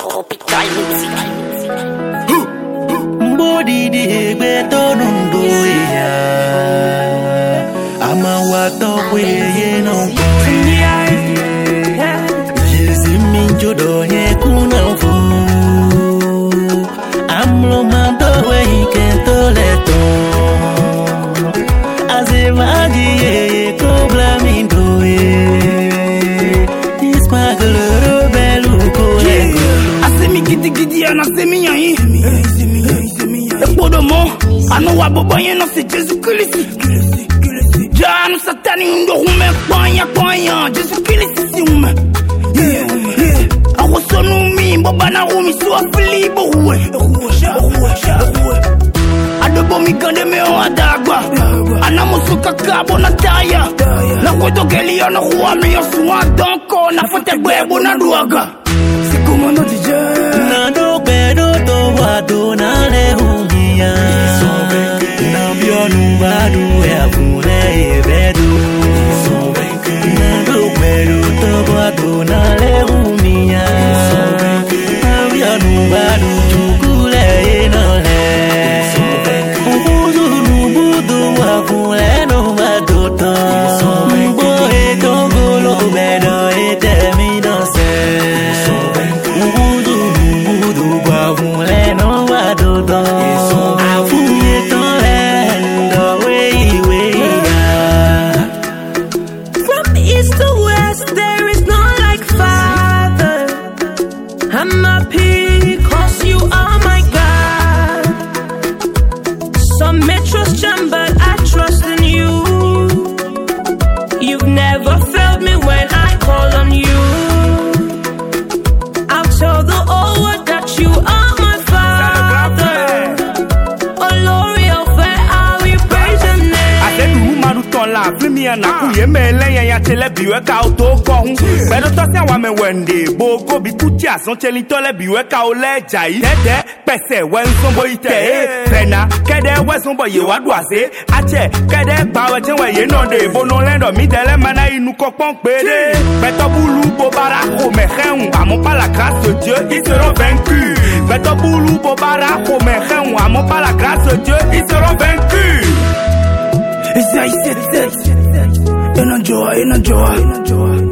Tropical music. Mbodi di egbeto nundo ya ama wato kweye no Jezi minjodo ye kuna fu Amlo mando we kento leto Azemagi ye kobla mindo Ismaglero belu kole Asemi gidi anasemi yayi Epodomo Anowa bobo ye no se Jésus Christ Janu satani ndo hume Kwanya Jésus Christ si hume Akosonu mi Boba na rumi Suwa filibo huwe Adobo mi gande me o adagwa Anamusuka kabo na taya Na kweto keli yo no huwa mi yo suwa donko Na fote gwebo na duaga C'est comment notre DJ Nando bedo to wado na le humia Nambio nubadu ya fune ebedu Nando bedo to wado na le humia Nambio nubadu chukule inole Ubudu nubudu wa fune nubadu to Mbo eto golo bedo etemi danse From east to west, there is none like Father. I'm happy 'cause you are my God. Some may trust John, but I trust in you. You've never failed me when I call on you. I'll tell the whole world that you are my Father. Oh, Lord, where I will praise your name. I said, who maruton la, Flimmy and Akuye, Melay, and Telebiweka out of Kong. Better to say, woman, when they boko be kuchas, on telling Tolebiweka or Lejai, Pese, when somebody say, Fena, Kede, when somebody what was it? Ache, Kede, Power, you know, they bono land of me, Telemana, Nukopon, Pede, Better Bulu, Bobara, Homechen, Amon pas la grâce de Dieu, ils seront vaincus. Better Bulu, Bobara, Homechen, Amon pas la grâce de Dieu, ils seront vaincus. Is I said, and enjoy.